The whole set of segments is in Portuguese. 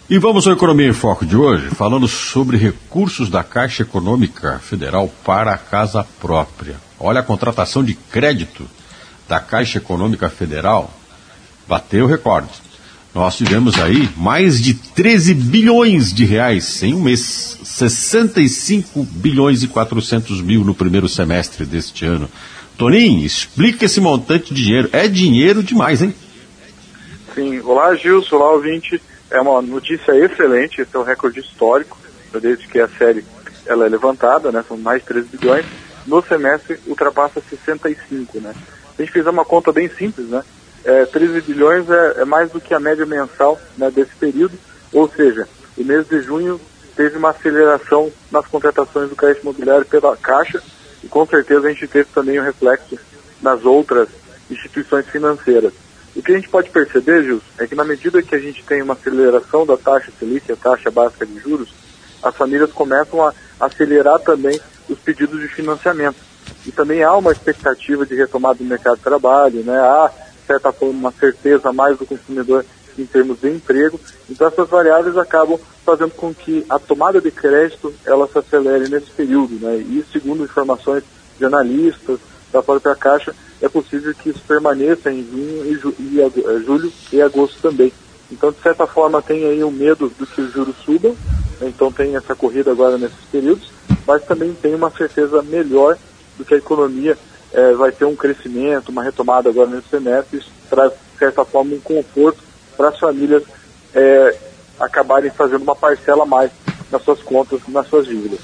E vamos ao Economia em Foco de hoje, falando sobre recursos da Caixa Econômica Federal para a casa própria. Olha, a contratação de crédito da Caixa Econômica Federal bateu recorde. Nós tivemos aí mais de 13 bilhões de reais em um mês, 65 bilhões e 400 mil no primeiro semestre deste ano. Toninho, explica esse montante de dinheiro. É dinheiro demais, hein? Sim. Olá, Gilson. Olá, ouvinte. É uma notícia excelente. Esse é um recorde histórico, desde que a série ela é levantada, né? São mais de 13 bilhões. No semestre, ultrapassa 65, né? Se a gente fizer uma conta bem simples, né? 13 bilhões é mais do que a média mensal, né, desse período. Ou seja, o mês de junho teve uma aceleração nas contratações do crédito imobiliário pela Caixa e com certeza a gente teve também um reflexo nas outras instituições financeiras. O que a gente pode perceber, Gilson, é que na medida que a gente tem uma aceleração da taxa Selic, a taxa básica de juros, as famílias começam a acelerar também os pedidos de financiamento. E também há uma expectativa de retomada do mercado de trabalho, né? Há, de certa forma, uma certeza a mais do consumidor em termos de emprego. Então essas variáveis acabam fazendo com que a tomada de crédito ela se acelere nesse período, né? E segundo informações de analistas da própria Caixa, é possível que isso permaneça em junho julho e agosto também. Então, de certa forma, tem aí o medo do que os juros subam, né? Então tem essa corrida agora nesses períodos, mas também tem uma certeza melhor do que a economia vai ter um crescimento, uma retomada agora nesse semestre. Isso traz, de certa forma, um conforto para as famílias acabarem fazendo uma parcela a mais nas suas contas, nas suas dívidas.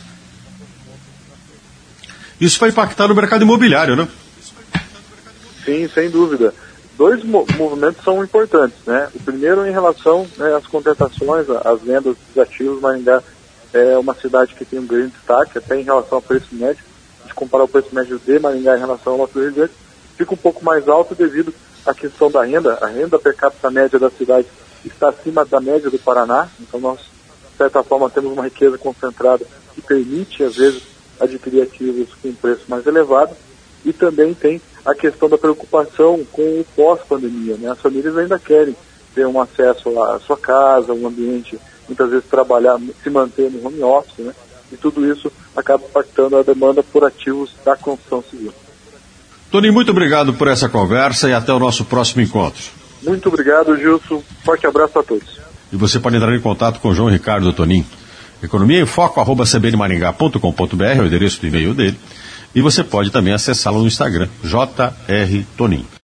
Isso vai impactar no mercado imobiliário, né? Sim, sem dúvida. Dois movimentos são importantes, né? O primeiro em relação, né, às contratações, às vendas dos ativos. Maringá é uma cidade que tem um grande destaque, até em relação ao preço médio. Se a gente comparar o preço médio de Maringá em relação ao nosso região, fica um pouco mais alto devido à questão da renda. A renda per capita média da cidade está acima da média do Paraná, então nós, de certa forma, temos uma riqueza concentrada que permite, às vezes, adquirir ativos com um preço mais elevado. E também tem a questão da preocupação com o pós-pandemia, né? As famílias ainda querem ter um acesso à sua casa, um ambiente, muitas vezes trabalhar, se manter no home office, né? E tudo isso acaba impactando a demanda por ativos da construção civil. Toninho, muito obrigado por essa conversa e até o nosso próximo encontro. Muito obrigado, Gilson. Forte abraço a todos. E você pode entrar em contato com o João Ricardo Toninho. Economia em Foco, @cbnmaringá.com.br, é o endereço do e-mail dele. E você pode também acessá-lo no Instagram, JR Toninho.